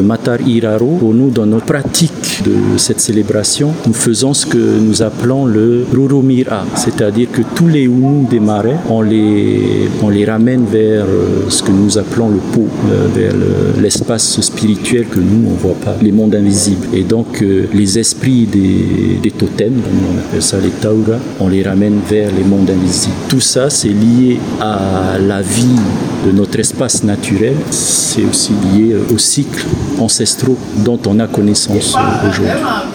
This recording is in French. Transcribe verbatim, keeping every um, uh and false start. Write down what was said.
Matar Iraro, pour nous, dans notre pratique de cette célébration, nous faisons ce que nous appelons le Rurumira, c'est-à-dire que tous les Ounous des marais, on les, on les ramène vers ce que nous appelons le pot, vers l'espace spirituel que nous, on ne voit pas, les mondes invisibles. Et donc, les esprits des, des totems, on appelle ça les Taura, on les ramène vers les mondes invisibles. Tout ça, c'est lié à la vie de notre espace naturel, c'est aussi lié aux cycles ancestraux dont on a connaissance aujourd'hui.